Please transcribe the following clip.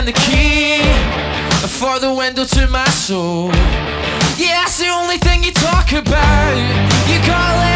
and the key for the window to my soul. Yeah, that's the only thing you talk about. You call it